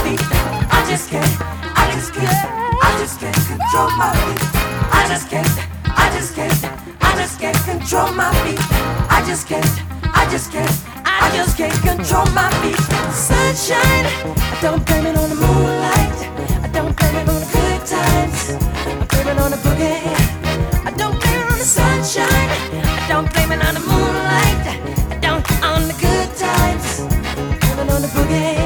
beat. I just can't control my beat. I just can't control my beat. I just can't control my beat. Sunshine, I don't blame it on the moonlight. I don't blame it on the good times. I blame it on the boogie. I don't blame it on the sunshine. I don't blame it on the moonlight. I don't on the good times. I blame it on the boogie.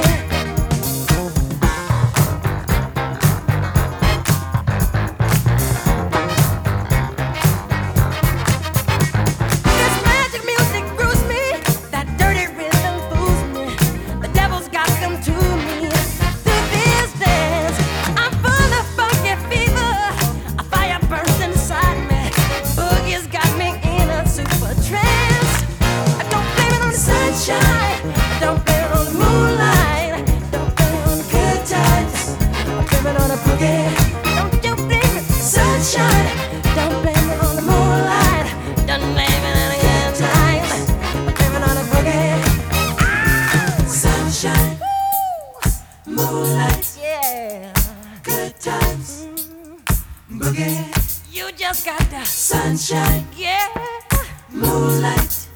Moonlight, yeah, good times, boogie. You just got the sunshine, yeah. Moonlight,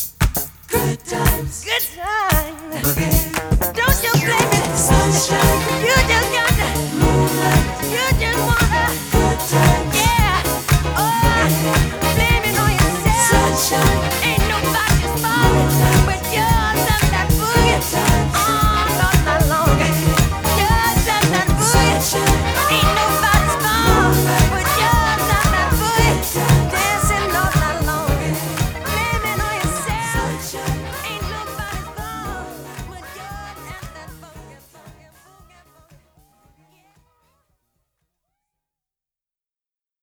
good times, boogie. Don't you blame it, sunshine.